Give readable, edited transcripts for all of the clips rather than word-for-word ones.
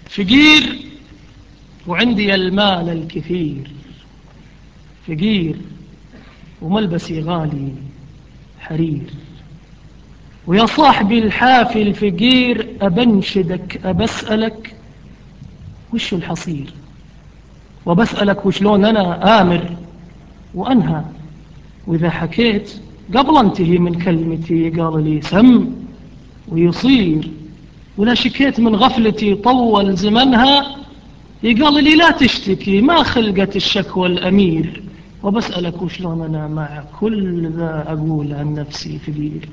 فقير وعندي المال الكثير، فقير وملبسي غالي حرير. ويا صاحبي الحافي الفقير أبنشدك أبسألك وش الحصير، وبسألك وشلون أنا آمر وأنهى، وإذا حكيت قبل انتهي من كلمتي قال لي سم ويصير، ولا شكيت من غفلتي طول زمنها يقال لي لا تشتكي ما خلقت الشكوى الأمير، وبسألك وشلون أنا مع كل ذا أقول عن نفسي فقير.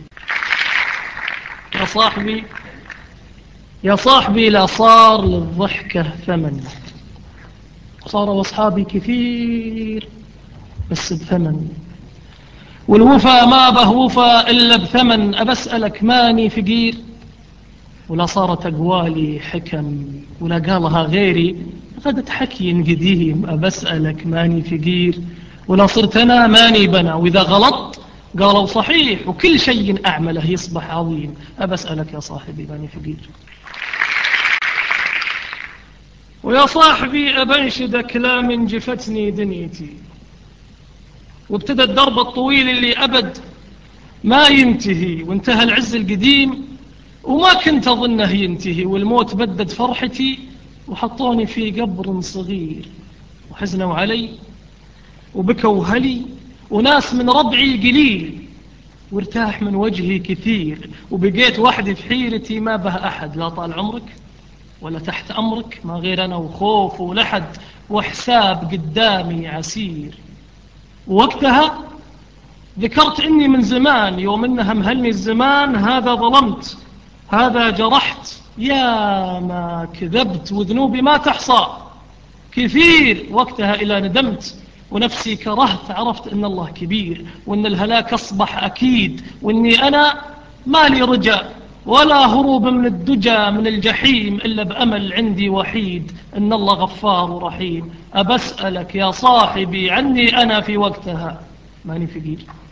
يا صاحبي لا صار للضحكة ثمن، صاروا أصحابي كثير بس بثمن، والوفا ما به وفا إلا بثمن. أبسألك ماني فقير، ولا صارت أقوالي حكم ولا قالها غيري غدت حكي قديم. أبسألك ماني فقير، ولا صرت أنا ماني بنا، وإذا غلط قالوا صحيح وكل شيء أعمله يصبح عظيم. أبسألك يا صاحبي ماني فقير. ويا صاحبي أبنشدك لا من جفتني دنيتي، وابتدى الدرب الطويل اللي أبد ما ينتهي، وانتهى العز القديم وما كنت أظنه ينتهي، والموت بدد فرحتي وحطوني في قبر صغير، وحزنوا علي وبكوا هلي وناس من ربعي قليل، وارتاح من وجهي كثير، وبقيت وحدي في حيرتي ما به أحد، لا طال عمرك ولا تحت أمرك، ما غير أنا وخوف ولحد وحساب قدامي عسير. ووقتها ذكرت إني من زمان يوم إنها مهلني الزمان، هذا ظلمت هذا جرحت، يا ما كذبت وذنوبي ما تحصى كثير. وقتها إلى ندمت ونفسي كرهت، عرفت إن الله كبير وإن الهلاك أصبح أكيد، وإني أنا ما لي رجاء ولا هروب من الدجى من الجحيم، إلا بأمل عندي وحيد إن الله غفار ورحيم. أبسألك يا صاحبي عني أنا في وقتها ماني فقير.